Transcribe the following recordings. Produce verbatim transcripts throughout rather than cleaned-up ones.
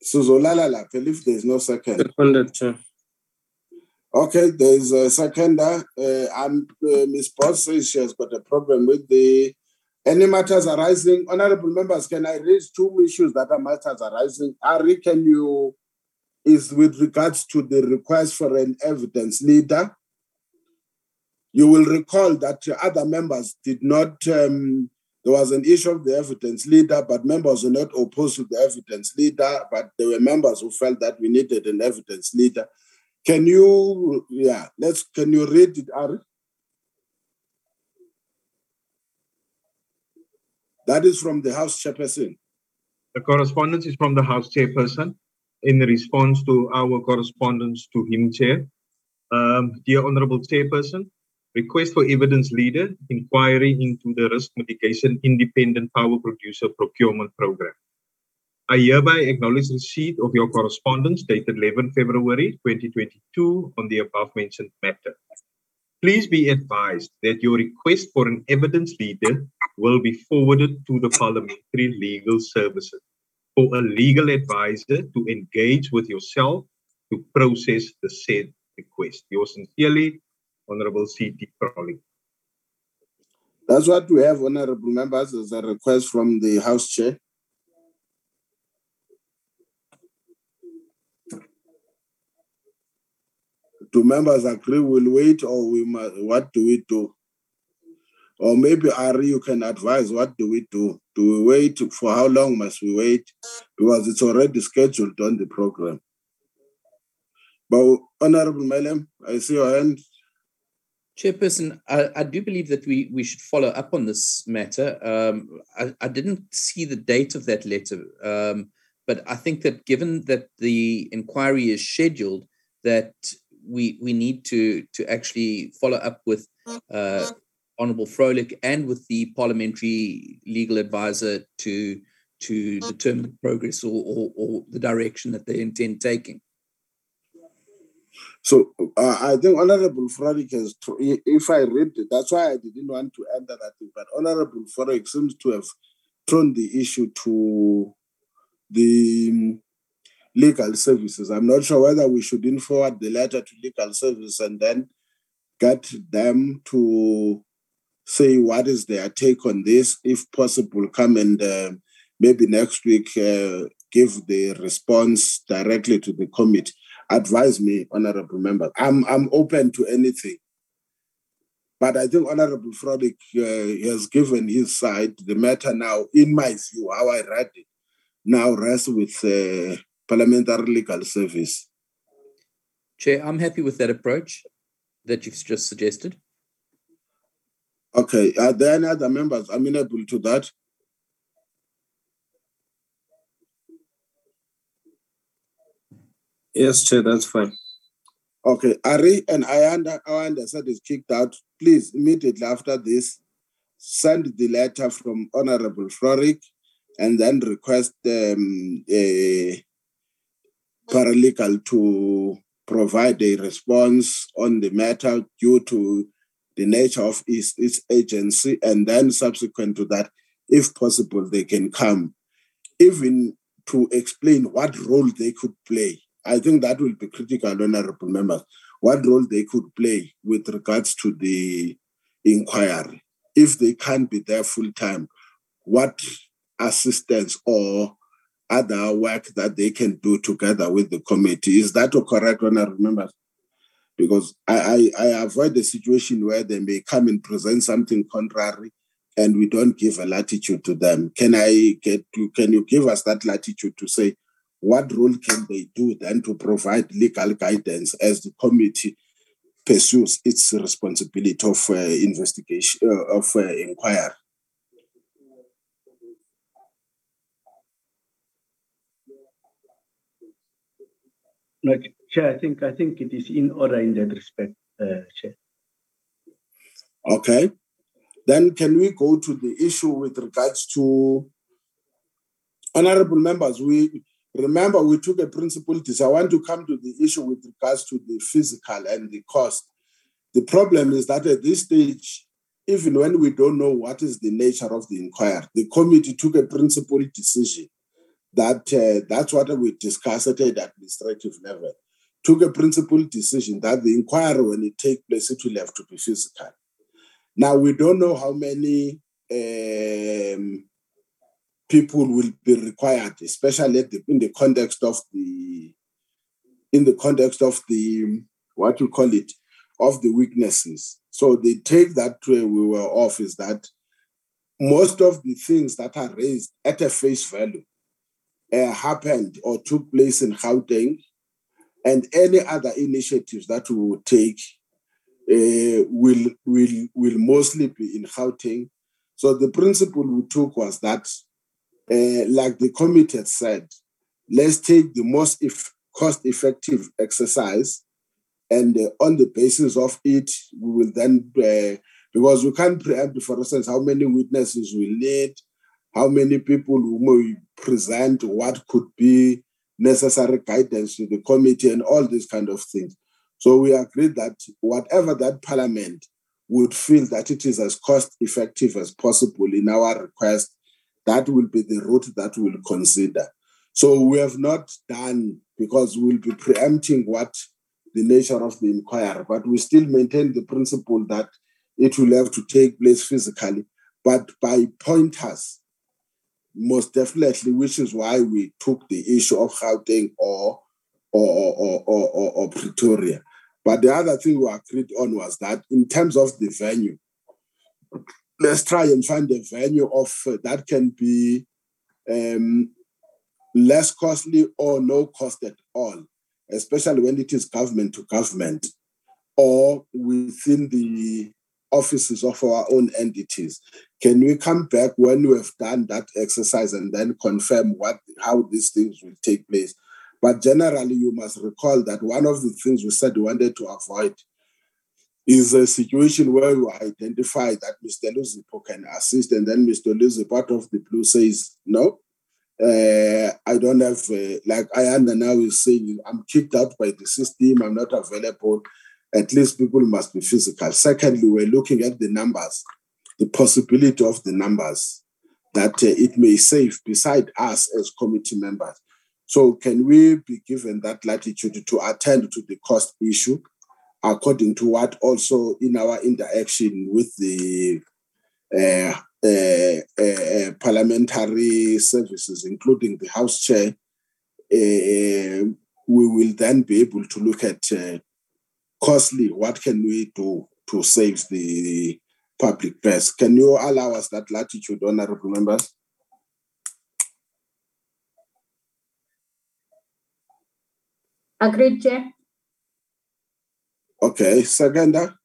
Sizolala lapha if there's no second. Seconded, Chair. Okay, there's a seconder. Uh, and uh, Miz Boss says she has got a problem with the any matters arising. Honorable members, can I raise two issues that are matters arising? Ari, can you, is with regards to the request for an evidence leader. You will recall that other members did not, um, there was an issue of the evidence leader, but members were not opposed to the evidence leader, but there were members who felt that we needed an evidence leader. Can you, yeah, let's, can you read it, Ari? That is from the House Chairperson. The correspondence is from the House Chairperson in response to our correspondence to him, Chair. Um, dear Honorable Chairperson, request for evidence leader, inquiry into the risk mitigation independent power producer procurement program. I hereby acknowledge receipt of your correspondence dated eleventh February twenty twenty-two on the above mentioned matter. Please be advised that your request for an evidence leader will be forwarded to the Parliamentary Legal Services for a legal advisor to engage with yourself to process the said request. Yours sincerely, Honorable C T Crowley. That's what we have, honorable members, as a request from the House Chair. Do members agree we'll wait, or we must, what do we do? Or maybe, Ari, you can advise, what do we do? Do we wait? For how long must we wait? Because it's already scheduled on the program. But Honorable Melem, I see your hand. Chairperson, I, I do believe that we, we should follow up on this matter. Um, I, I didn't see the date of that letter, um, but I think that given that the inquiry is scheduled, that we we need to, to actually follow up with uh, Honourable Froelich and with the Parliamentary Legal Advisor to, to determine progress or, or, or the direction that they intend taking. So uh, I think Honorable Froelich has, if I read it, that's why I didn't want to enter that thing, but Honorable Froelich seems to have thrown the issue to the legal services. I'm not sure whether we should forward the letter to legal services and then get them to say what is their take on this, if possible, come and uh, maybe next week uh, give the response directly to the committee. Advise me, honorable member. I'm I'm open to anything. But I think Honorable Froelich uh, has given his side. The matter now, in my view, how I read it, now rests with uh, Parliamentary Legal Service. Chair, I'm happy with that approach that you've just suggested. Okay. Are there any other members amenable to that? Yes, Chair, that's fine. Okay, Ari and Ayanda, Ayanda said is kicked out. Please, immediately after this, send the letter from Honorable Froelich and then request um, a paralegal to provide a response on the matter due to the nature of its, its agency, and then subsequent to that, if possible, they can come, even to explain what role they could play. I think that will be critical, honorable members, what role they could play with regards to the inquiry. If they can't be there full time, what assistance or other work that they can do together with the committee. Is that correct, honorable members? Because I, I, I avoid the situation where they may come and present something contrary and we don't give a latitude to them. Can I get to, can you give us that latitude to say, what role can they do then to provide legal guidance as the committee pursues its responsibility of uh, investigation, uh, of uh, inquiry? No, Chair, I think I think it is in order in that respect, uh, Chair. Okay. Then can we go to the issue with regards to honorable members? We remember we took a principle decision. I want to come to the issue with regards to the physical and the cost. The problem is that at this stage, even when we don't know what is the nature of the inquiry, the committee took a principle decision that uh, that's what we discussed at an administrative level, took a principled decision that the inquiry, when it takes place, it will have to be physical. Now, we don't know how many um, people will be required, especially at the, in the context of the, in the context of the, what you call it, of the weaknesses. So the take that uh, we were off is that most of the things that are raised at a face value uh, happened or took place in Gauteng, and any other initiatives that we would take uh, will, will, will mostly be in Gauteng. So the principle we took was that, uh, like the committee had said, let's take the most if cost-effective exercise, and uh, on the basis of it, we will then, uh, because we can't preempt, for instance, how many witnesses we need, how many people we present, what could be necessary guidance to the committee, and all these kind of things. So we agreed that whatever that Parliament would feel that it is as cost-effective as possible in our request, that will be the route that we'll consider. So we have not done, because we'll be preempting what the nature of the inquiry, but we still maintain the principle that it will have to take place physically, but by pointers, most definitely, which is why we took the issue of Gauteng or or, or, or, or, or Pretoria. But the other thing we agreed on was that in terms of the venue, let's try and find a venue of uh, that can be um, less costly or no cost at all, especially when it is government to government or within the offices of our own entities. Can we come back when we have done that exercise and then confirm what how these things will take place? But generally, you must recall that one of the things we said we wanted to avoid is a situation where we identify that Mister Luzipo can assist, and then Mister Luzipo out of the blue says, no, uh, I don't have, uh, like Ayanda now is saying, I'm kicked out by the system, I'm not available. At least people must be physical. Secondly, we're looking at the numbers, the possibility of the numbers that uh, it may save beside us as committee members. So can we be given that latitude to attend to the cost issue according to what also in our interaction with the uh, uh, uh, parliamentary services, including the House Chair, uh, we will then be able to look at uh, costly, what can we do to save the public purse? Can you allow us that latitude, honorable members? Agreed, Chair. Okay, Saganda?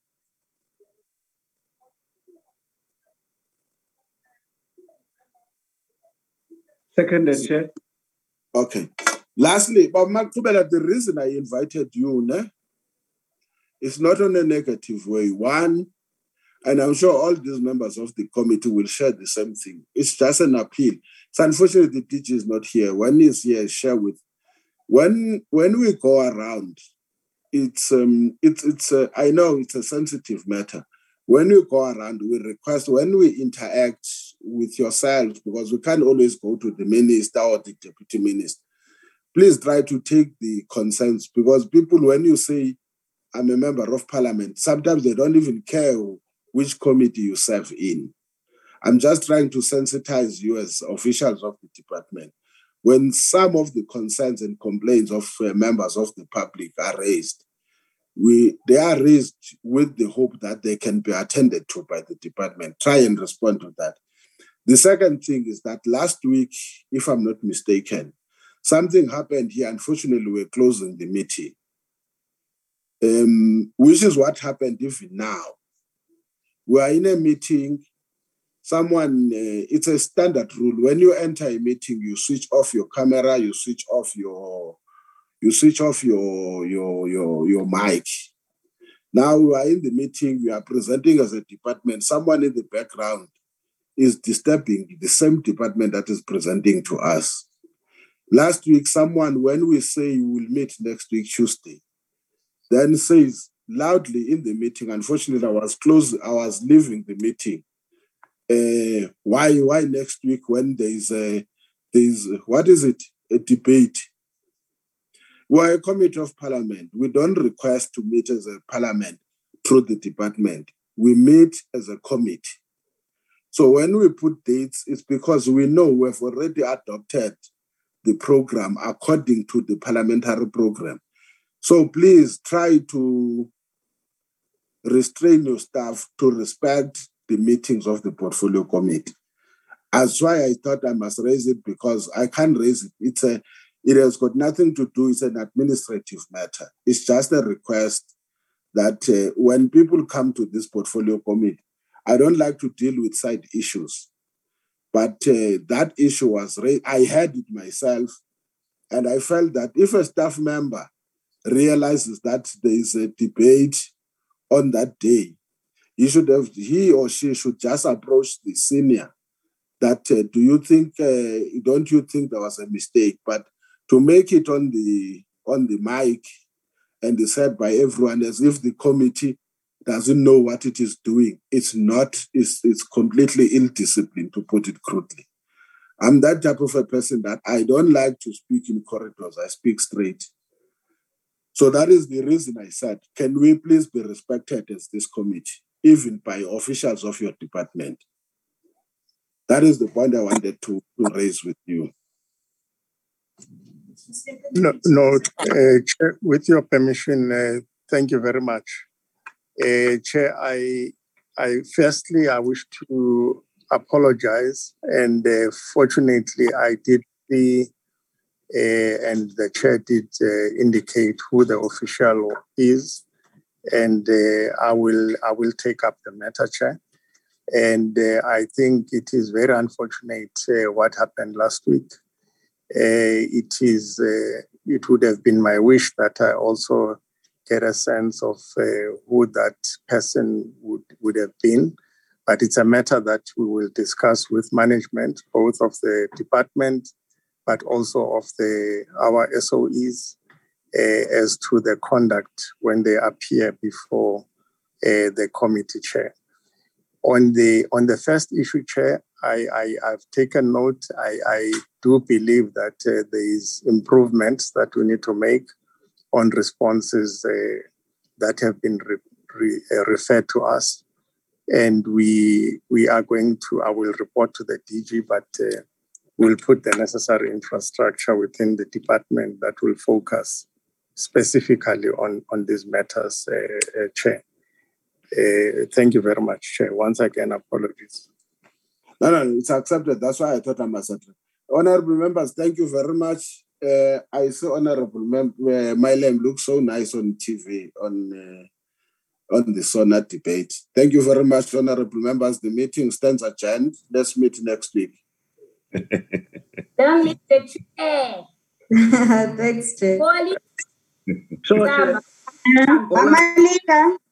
Seconded, Chair. Okay. Lastly, but Makubela, the reason I invited you, ne, is not on a negative way. One, and I'm sure all these members of the committee will share the same thing. It's just an appeal. So unfortunately, the teacher is not here. When he's here, share with. When when we go around, it's um it's it's a, I know it's a sensitive matter. When we go around, we request, when we interact with yourselves, because we can't always go to the minister or the deputy minister, please try to take the concerns, because people, when you say, I'm a member of parliament, sometimes they don't even care which committee you serve in. I'm just trying to sensitize you as officials of the department. When some of the concerns and complaints of uh, members of the public are raised, we they are raised with the hope that they can be attended to by the department. Try and respond to that. The second thing is that last week, if I'm not mistaken, something happened here. Unfortunately, we're closing the meeting, um, which is what happened even now. We are in a meeting. Someone, uh, it's a standard rule. When you enter a meeting, you switch off your camera, you switch off your, you switch off your your your your mic. Now we are in the meeting. We are presenting as a department. Someone in the background is disturbing the same department that is presenting to us. Last week, someone, when we say we will meet next week Tuesday, then says loudly in the meeting. Unfortunately, I was close. I was leaving the meeting. Uh, why why next week when there is a there's, what is it? A debate. We're a committee of parliament. We don't request to meet as a parliament through the department. We meet as a committee. So when we put dates, it's because we know we've already adopted the program according to the parliamentary program. So please try to restrain your staff to respect the meetings of the portfolio committee. That's why I thought I must raise it, because I can't raise it. It's a, it has got nothing to do, it's an administrative matter. It's just a request that uh, when people come to this portfolio committee, I don't like to deal with side issues. But uh, that issue was raised. I had it myself, and I felt that if a staff member realizes that there is a debate on that day, he should have, he or she should just approach the senior. That uh, do you think? Uh, don't you think there was a mistake? But to make it on the on the mic and is said by everyone as if the committee doesn't know what it is doing, it's not. It's it's completely ill-disciplined, to put it crudely. I'm that type of a person that I don't like to speak in corridors. I speak straight. So that is the reason I said, can we please be respected as this committee, even by officials of your department? That is the point I wanted to, to raise with you. No, no uh, Chair, with your permission, uh, thank you very much. Uh, Chair, I, I firstly, I wish to apologize, and uh, fortunately, I did see, uh, and the Chair did uh, indicate who the official is, and uh, I will, I will take up the matter, Chair. And uh, I think it is very unfortunate uh, what happened last week. Uh, it is, uh, it would have been my wish that I also get a sense of uh, who that person would, would have been. But it's a matter that we will discuss with management, both of the department, but also of the our S O Es, uh, as to the conduct when they appear before uh, the committee chair. On the on the first issue, Chair, I, I, I've taken note. I, I do believe that uh, there is improvements that we need to make on responses uh, that have been re, re, uh, referred to us. And we we are going to, I will report to the D G, but uh, we'll put the necessary infrastructure within the department that will focus specifically on, on these matters, uh, uh, Chair. Uh, thank you very much, Chair. Once again, apologies. No, no, it's accepted. That's why I thought I must address. Honorable members, thank you very much. Uh, I saw Honorable Mem- uh, Mylem look so nice on T V on uh, on the SONA debate. Thank you very much, Honorable members. The meeting stands adjourned. Let's meet next week. Don't meet the chair. Thanks, Chair. So, Chair, Mama Lika.